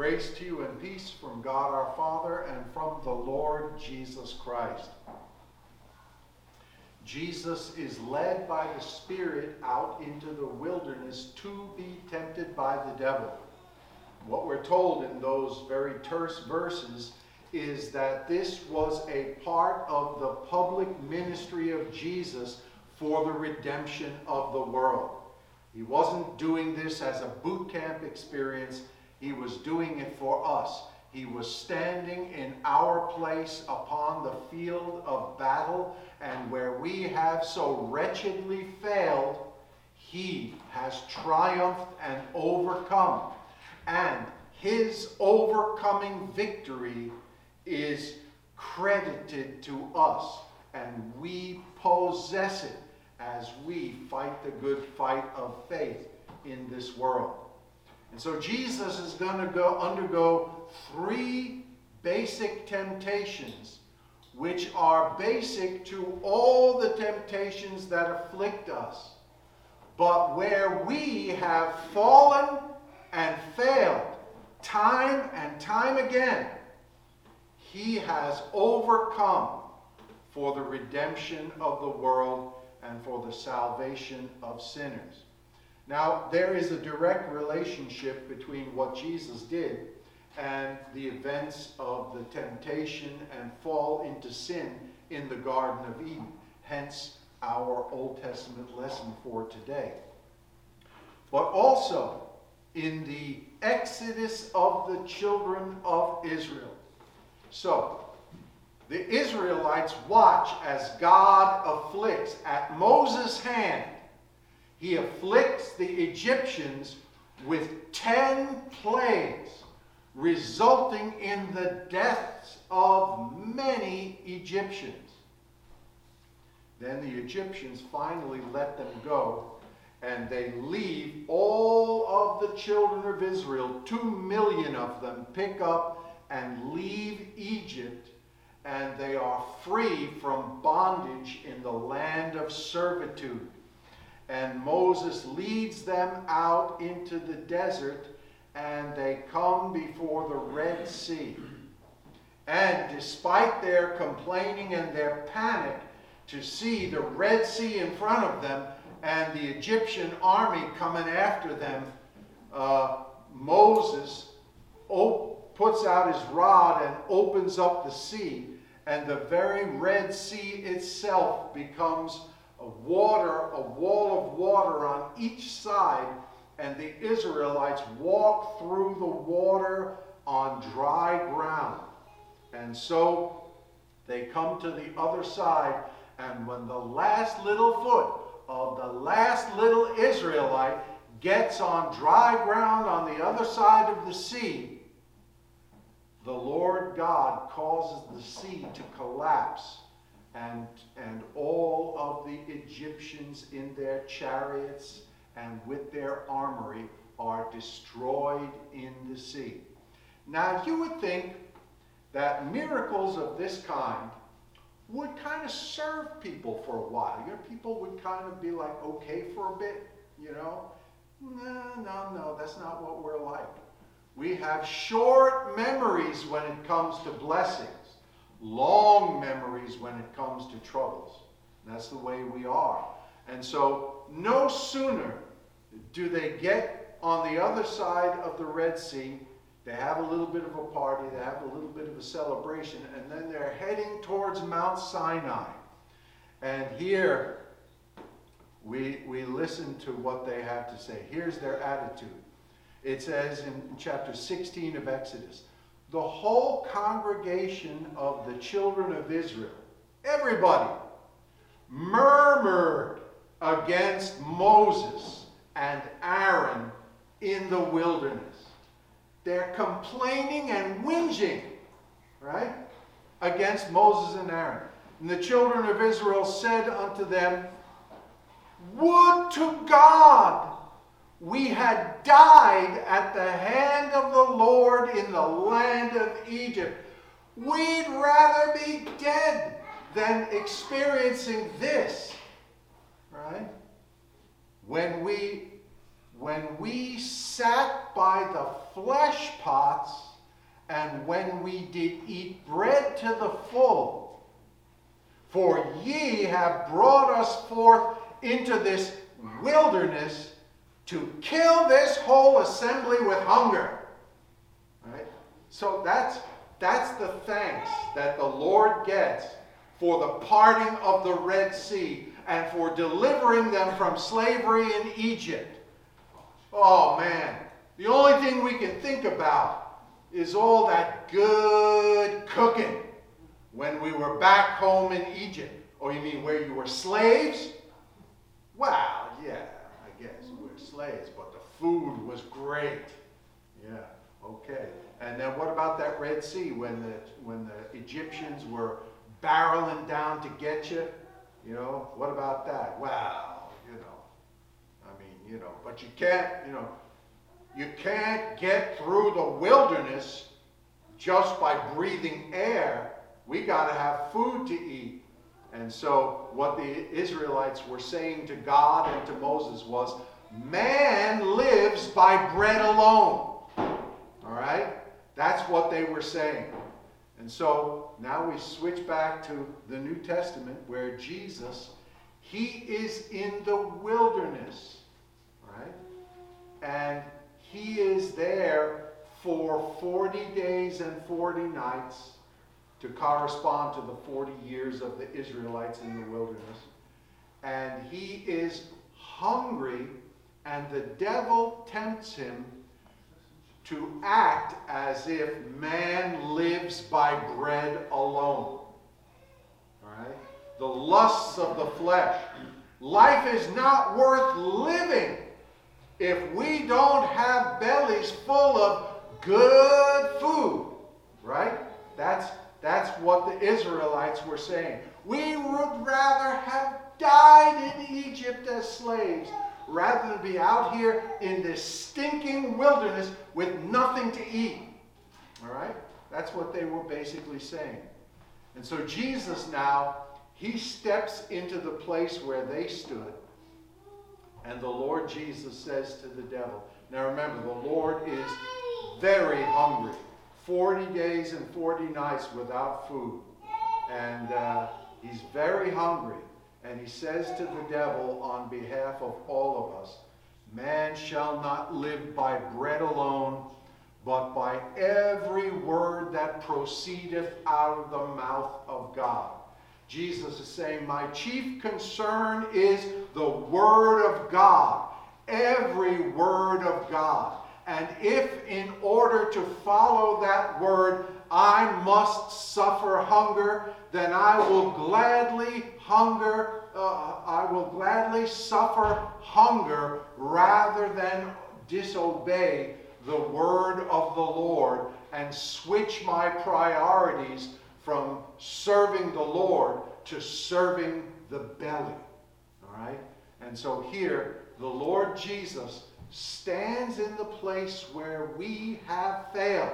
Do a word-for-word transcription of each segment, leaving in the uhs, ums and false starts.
Grace to you and peace from God our Father and from the Lord Jesus Christ. Jesus is led by the Spirit out into the wilderness to be tempted by the devil. What we're told in those very terse verses is that this was a part of the public ministry of Jesus for the redemption of the world. He wasn't doing this as a boot camp experience. He was doing it for us. He was standing in our place upon the field of battle, and where we have so wretchedly failed, he has triumphed and overcome. And his overcoming victory is credited to us, and we possess it as we fight the good fight of faith in this world. And so Jesus is going to go undergo three basic temptations, which are basic to all the temptations that afflict us. But where we have fallen and failed time and time again, he has overcome for the redemption of the world and for the salvation of sinners. Now, there is a direct relationship between what Jesus did and the events of the temptation and fall into sin in the Garden of Eden. Hence, our Old Testament lesson for today. But also in the exodus of the children of Israel. So, the Israelites watch as God afflicts at Moses' hand. He afflicts the Egyptians with ten plagues, resulting in the deaths of many Egyptians. Then the Egyptians finally let them go, and they leave all of the children of Israel, two million of them, pick up and leave Egypt, and they are free from bondage in the land of servitude. And Moses leads them out into the desert, and they come before the Red Sea. And despite their complaining and their panic to see the Red Sea in front of them and the Egyptian army coming after them, uh, Moses op- puts out his rod and opens up the sea, and the very Red Sea itself becomes a water, a wall of water on each side, and the Israelites walk through the water on dry ground. And so they come to the other side, and when the last little foot of the last little Israelite gets on dry ground on the other side of the sea, the Lord God causes the sea to collapse, and, and all of the Egyptians in their chariots and with their armory are destroyed in the sea. Now, you would think that miracles of this kind would kind of serve people for a while. You know, people would kind of be like, okay for a bit, you know. No, no, no, that's not what we're like. We have short memories when it comes to blessings, long memories when it comes to troubles. That's the way we are. And so no sooner do they get on the other side of the Red Sea, they have a little bit of a party, they have a little bit of a celebration, and then they're heading towards Mount Sinai. And here we, we listen to what they have to say. Here's their attitude. It says in chapter sixteen of Exodus, the whole congregation of the children of Israel, everybody, murmured against Moses and Aaron in the wilderness. They're complaining and whinging, right, against Moses and Aaron. And the children of Israel said unto them, would to God we had died at the hand of the Lord in the land of Egypt. We'd rather be dead than experiencing this, right? When we when we sat by the flesh pots, and when we did eat bread to the full. For ye have brought us forth into this wilderness to kill this whole assembly with hunger. Right? So that's, that's the thanks that the Lord gets for the parting of the Red Sea and for delivering them from slavery in Egypt. Oh man, the only thing we can think about is all that good cooking when we were back home in Egypt. Oh, you mean where you were slaves? Well, yeah, I guess we were slaves, but the food was great. Yeah, okay. And then what about that Red Sea when the when the Egyptians were barreling down to get you? You know, what about that? Well, you know, I mean, you know, but you can't, you know, you can't get through the wilderness just by breathing air. We got to have food to eat. And so what the Israelites were saying to God and to Moses was, man lives by bread alone. All right? That's what they were saying. And so now we switch back to the New Testament where Jesus, he is in the wilderness. Right? And he is there for forty days and forty nights to correspond to the forty years of the Israelites in the wilderness. And he is hungry, and the devil tempts him to act as if man lives by bread alone. All right? The lusts of the flesh. Life is not worth living if we don't have bellies full of good food. Right? That's That's what the Israelites were saying. We would rather have died in Egypt as slaves rather than be out here in this stinking wilderness with nothing to eat. All right? That's what they were basically saying. And so Jesus now, he steps into the place where they stood. And the Lord Jesus says to the devil, now remember, the Lord is very hungry. forty days and forty nights without food. And uh, he's very hungry. And he says to the devil on behalf of all of us, man shall not live by bread alone, but by every word that proceedeth out of the mouth of God. Jesus is saying, my chief concern is the word of God. Every word of God. And if in order to follow that word, I must suffer hunger, then I will gladly hunger, uh, I will gladly suffer hunger rather than disobey the word of the Lord and switch my priorities from serving the Lord to serving the belly. All right? And so here, the Lord Jesus stands in the place where we have failed.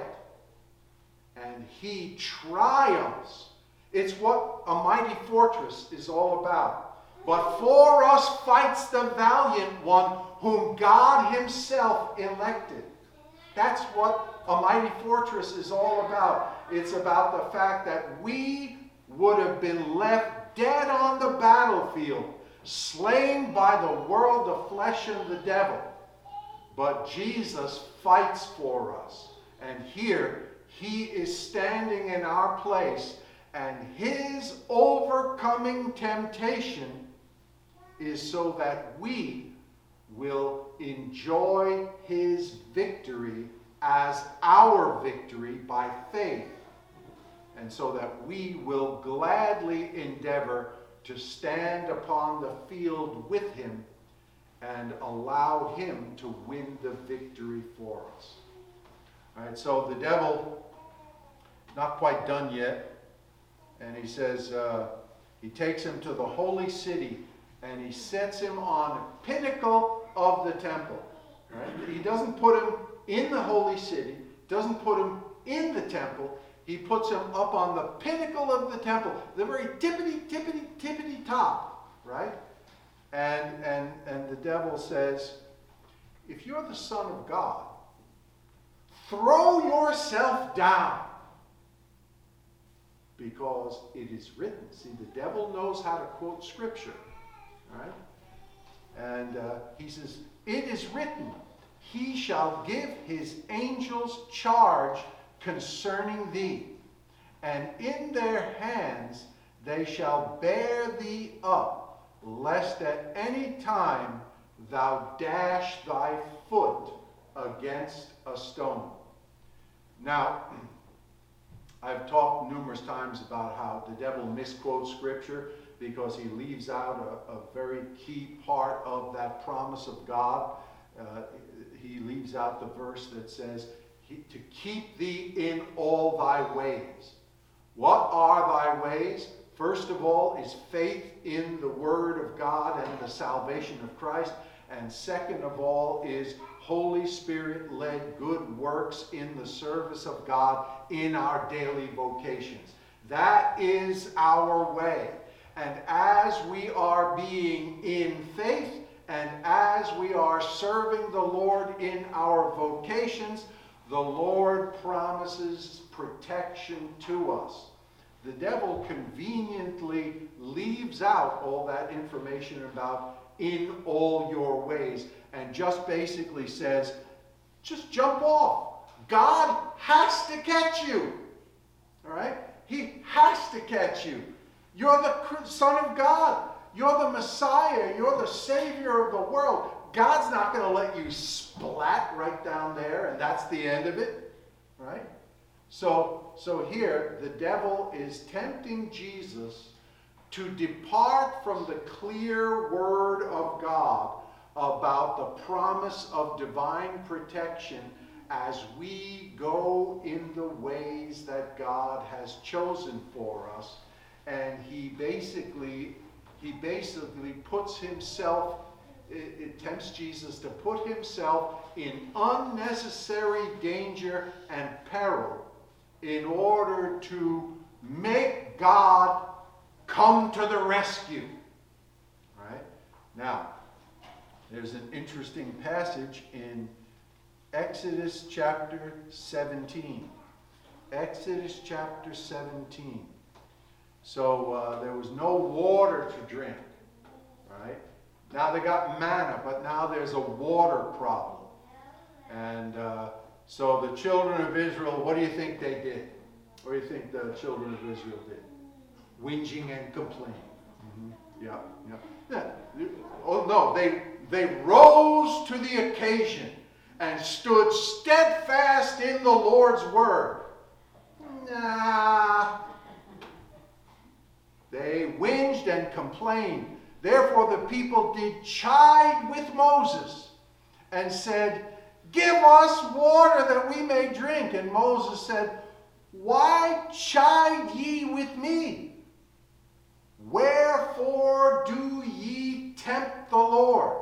And he triumphs. It's what a mighty fortress is all about. But for us fights the valiant one whom God himself elected. That's what a mighty fortress is all about. It's about the fact that we would have been left dead on the battlefield, slain by the world, the flesh, and the devil. But Jesus fights for us. And here, he is standing in our place. And his overcoming temptation is so that we will enjoy his victory as our victory by faith. And so that we will gladly endeavor to stand upon the field with him and allow him to win the victory for us. All right, so the devil, not quite done yet, and he says, uh, he takes him to the holy city, and he sets him on the pinnacle of the temple. Right? He doesn't put him in the holy city, doesn't put him in the temple. He puts him up on the pinnacle of the temple, the very tippity, tippity, tippity top, right? And, and, and the devil says, if you're the Son of God, throw yourself down. Because it is written. See, the devil knows how to quote Scripture. All right? And uh, he says, it is written, he shall give his angels charge concerning thee, and in their hands they shall bear thee up, lest at any time thou dash thy foot against a stone. Now, I've talked numerous times about how the devil misquotes Scripture because he leaves out a, a very key part of that promise of God. Uh, he leaves out the verse that says, he, to keep thee in all thy ways. What are thy ways? First of all is faith in the Word of God and the salvation of Christ. And second of all is Holy Spirit-led good works in the service of God in our daily vocations. That is our way. And as we are being in faith, and as we are serving the Lord in our vocations, the Lord promises protection to us. The devil conveniently leaves out all that information about in all your ways and just basically says, just jump off. God has to catch you. All right? He has to catch you. You're the Son of God. You're the Messiah. You're the Savior of the world. God's not going to let you splat right down there and that's the end of it. Right? So, so here, the devil is tempting Jesus to depart from the clear word of God about the promise of divine protection as we go in the ways that God has chosen for us. And he basically, he basically puts himself, it, it tempts Jesus to put himself in unnecessary danger and peril in order to make God come to the rescue. All right? Now, there's an interesting passage in Exodus chapter seventeen. Exodus chapter seventeen. So uh, there was no water to drink. Right? Now they got manna, but now there's a water problem. And uh, so the children of Israel, what do you think they did? What do you think the children of Israel did? Whinging and complaining. Mm-hmm. Yeah, yeah. yeah. Oh no, they they rose to the occasion and stood steadfast in the Lord's word. Nah. They whinged and complained. Therefore the people did chide with Moses and said, give us water that we may drink. And Moses said, why chide ye with me? Wherefore do ye tempt the Lord?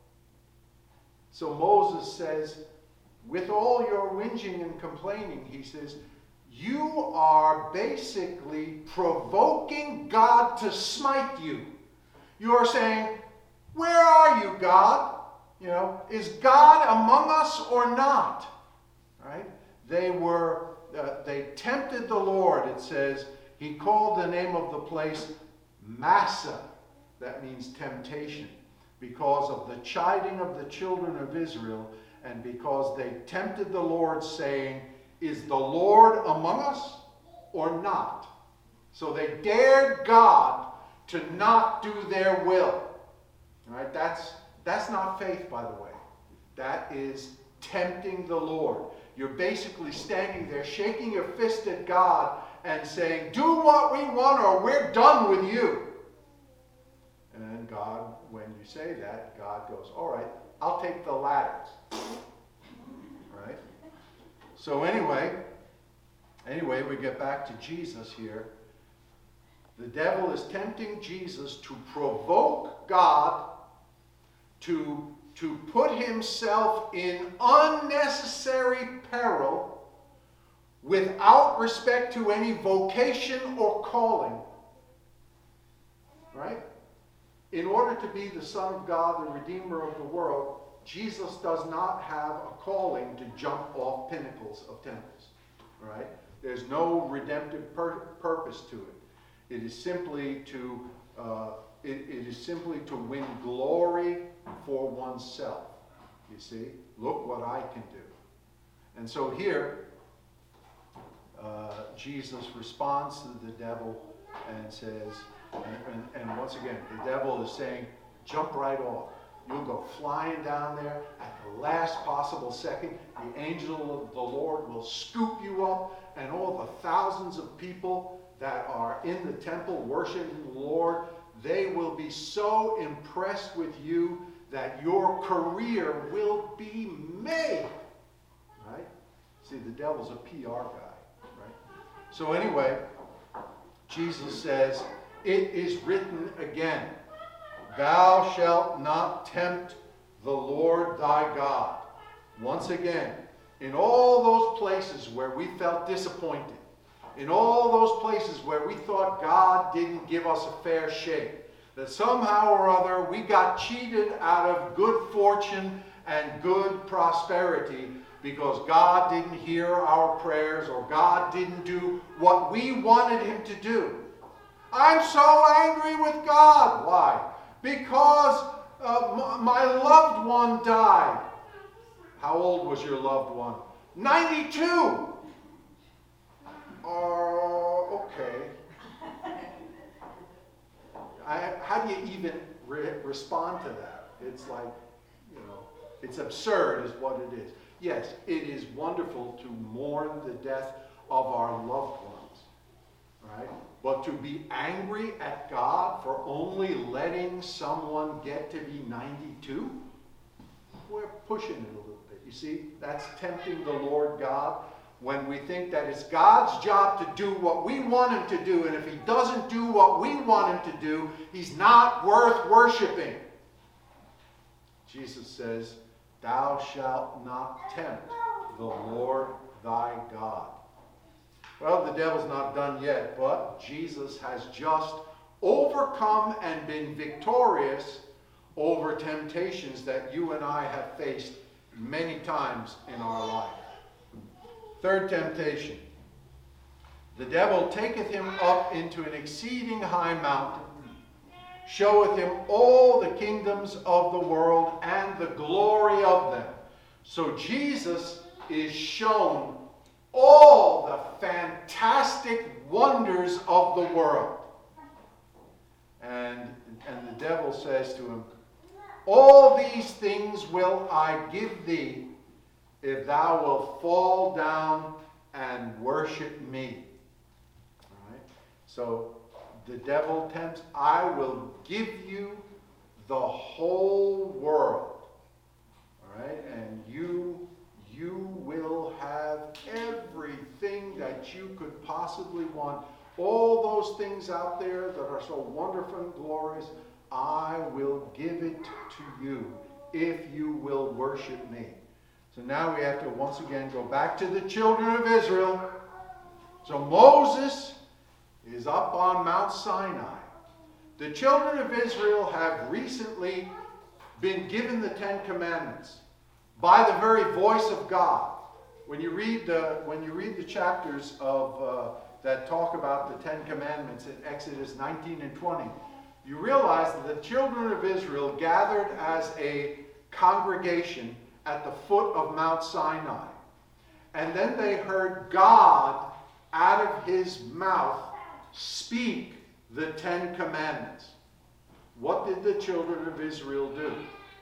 So Moses says, with all your whinging and complaining, he says, you are basically provoking God to smite you. You are saying, where are you, God? You know, is God among us or not? Right? They were, uh, they tempted the Lord. It says, he called the name of the place Massah. That means temptation. Because of the chiding of the children of Israel and because they tempted the Lord saying, is the Lord among us or not? So they dared God to not do their will. All right? That's, that's not faith, by the way. That is tempting the Lord. You're basically standing there shaking your fist at God and saying, do what we want or we're done with you. And then God, when you say that, God goes, all right, I'll take the latter. Right? So anyway, anyway, we get back to Jesus here. The devil is tempting Jesus to provoke God to, to put himself in unnecessary peril without respect to any vocation or calling. Right? In order to be the Son of God, the Redeemer of the world, Jesus does not have a calling to jump off pinnacles of temples. Right? There's no redemptive pur- purpose to it. It is simply to uh, it, it is simply to win glory for oneself. You see, look what I can do. And so here, uh, Jesus responds to the devil and says, and, and, and once again, the devil is saying, jump right off. You'll go flying down there at the last possible second. The angel of the Lord will scoop you up, and all the thousands of people that are in the temple worshiping the Lord, they will be so impressed with you that your career will be made. Right? See, the devil's a P R guy. Right? So anyway, Jesus says, it is written again, thou shalt not tempt the Lord thy God. Once again, in all those places where we felt disappointed, in all those places where we thought God didn't give us a fair shake, that somehow or other we got cheated out of good fortune and good prosperity because God didn't hear our prayers or God didn't do what we wanted him to do. I'm so angry with God. Why? Because uh, m- my loved one died. How old was your loved one? ninety-two. Uh, okay. I, how do you even re- respond to that? It's like, you know, it's absurd is what it is. Yes, it is wonderful to mourn the death of our loved ones, right? But to be angry at God for only letting someone get to be ninety-two, we're pushing it a little bit. You see, that's tempting the Lord God when we think that it's God's job to do what we want him to do, and if he doesn't do what we want him to do, he's not worth worshiping. Jesus says, thou shalt not tempt the Lord thy God. Well, the devil's not done yet, but Jesus has just overcome and been victorious over temptations that you and I have faced many times in our life. Third temptation. The devil taketh him up into an exceeding high mountain, showeth him all the kingdoms of the world and the glory of them. So Jesus is shown all the fantastic wonders of the world. And, and the devil says to him, all these things will I give thee, if thou wilt fall down and worship me. All right? So the devil tempts, I will give you the whole world. All right? And you, you will have everything that you could possibly want. All those things out there that are so wonderful and glorious, I will give it to you if you will worship me. So now we have to once again go back to the children of Israel. So Moses is up on Mount Sinai. The children of Israel have recently been given the Ten Commandments by the very voice of God. When you read the, when you read the chapters of uh, that talk about the Ten Commandments in Exodus nineteen and twenty, you realize that the children of Israel gathered as a congregation at the foot of Mount Sinai. And then they heard God out of his mouth speak the Ten Commandments. What did the children of Israel do?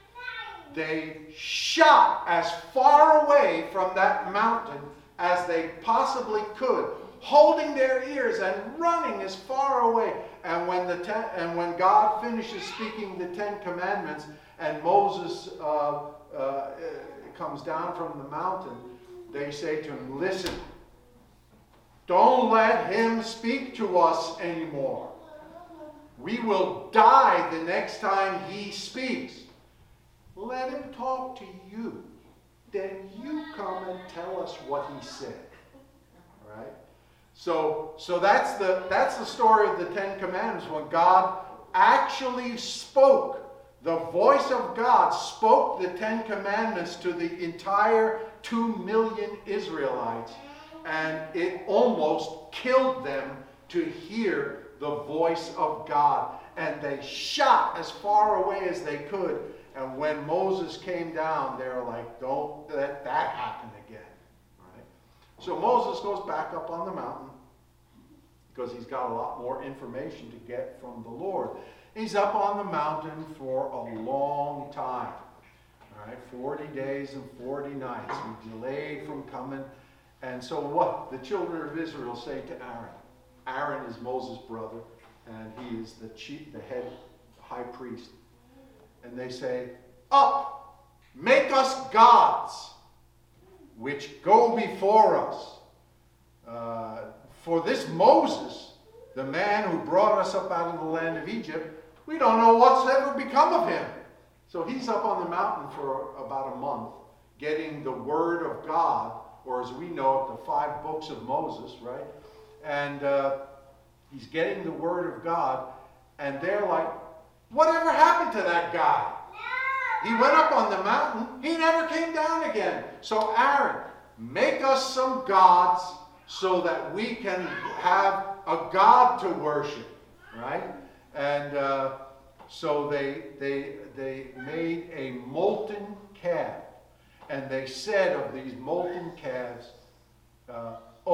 They shot as far away from that mountain as they possibly could, holding their ears and running as far away. And when the ten, and when God finishes speaking the Ten Commandments, and Moses uh, uh, comes down from the mountain, they say to him, listen, don't let him speak to us anymore. We will die the next time he speaks. Let him talk to you. Then you come and tell us what he said. All right? So, so that's the that's the story of the Ten Commandments, when God actually spoke The voice of God spoke the Ten Commandments to the entire two million Israelites, and it almost killed them to hear the voice of God. And they shot as far away as they could. And when Moses came down, they were like, don't let that happen again. Right? So Moses goes back up on the mountain because he's got a lot more information to get from the Lord. He's up on the mountain for a long time. All right, forty days and forty nights. He delayed from coming. And so what? The children of Israel say to Aaron. Aaron is Moses' brother, and he is the chief, the head high priest. And they say, up, make us gods, which go before us. Uh, for this Moses, the man who brought us up out of the land of Egypt, we don't know what's ever become of him. So he's up on the mountain for about a month, getting the word of God, or as we know it, the five books of Moses, right? And uh, he's getting the word of God, and they're like, whatever happened to that guy? He went up on the mountain, he never came down again. So Aaron, make us some gods so that we can have a God to worship, right? And uh, so they, they, they made a molten calf. And they said of these molten calves, uh,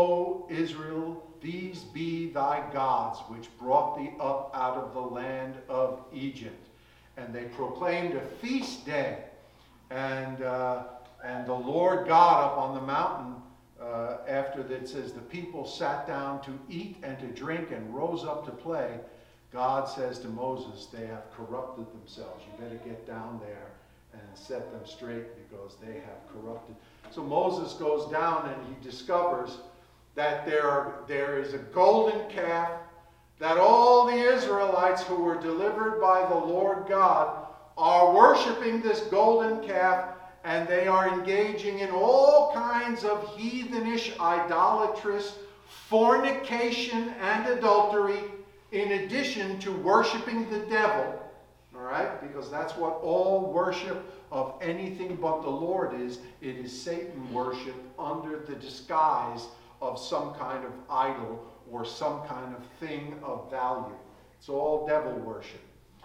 O Israel, these be thy gods, which brought thee up out of the land of Egypt. And they proclaimed a feast day. And, uh, and the Lord God up on the mountain, uh, after that it says the people sat down to eat and to drink and rose up to play, God says to Moses, they have corrupted themselves. You better get down there and set them straight because they have corrupted. So Moses goes down and he discovers that there, are, there is a golden calf, that all the Israelites who were delivered by the Lord God are worshiping this golden calf, and they are engaging in all kinds of heathenish, idolatrous fornication and adultery, in addition to worshiping the devil. All right? Because that's what all worship of anything but the Lord is. It is Satan worship under the disguise of some kind of idol or some kind of thing of value. It's all devil worship.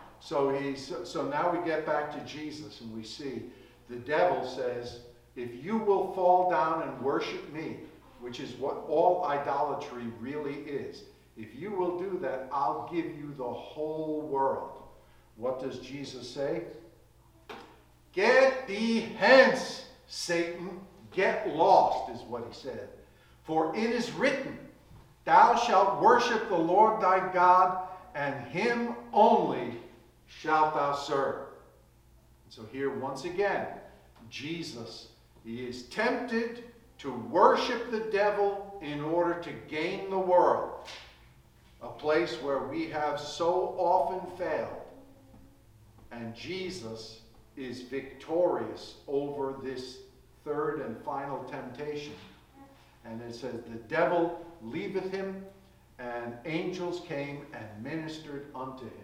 So he's so now we get back to Jesus and we see the devil says, if you will fall down and worship me, which is what all idolatry really is, if you will do that, I'll give you the whole world. What does Jesus say? Get thee hence, Satan. Get lost, is what he said. For it is written, thou shalt worship the Lord thy God, and him only shalt thou serve. So here once again, Jesus, he is tempted to worship the devil in order to gain the world. A place where we have so often failed. And Jesus is victorious over this third and final temptation. And it says, the devil leaveth him, and angels came and ministered unto him.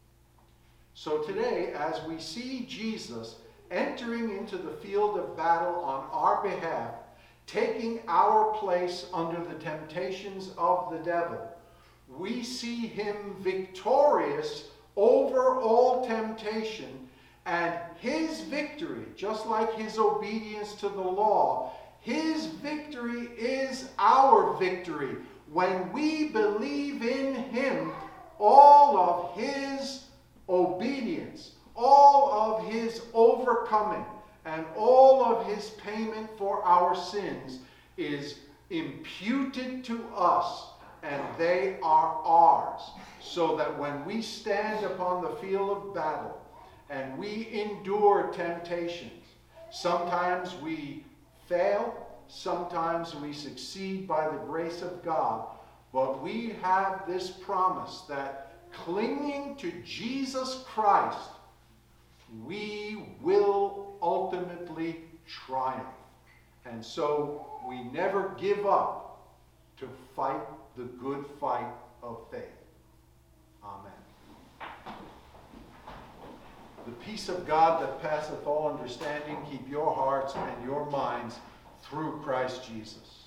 So today, as we see Jesus entering into the field of battle on our behalf, taking our place under the temptations of the devil, we see him victorious over all temptation, and his victory, just like his obedience to the law, his victory is our victory. When we believe in him, all of his obedience, all of his overcoming, and all of his payment for our sins is imputed to us, and they are ours. So that when we stand upon the field of battle and we endure temptations, sometimes we fail, sometimes we succeed by the grace of God, but we have this promise that clinging to Jesus Christ, we will ultimately triumph. And so we never give up to fight the good fight of faith. Amen. The peace of God that passeth all understanding, keep your hearts and your minds through Christ Jesus.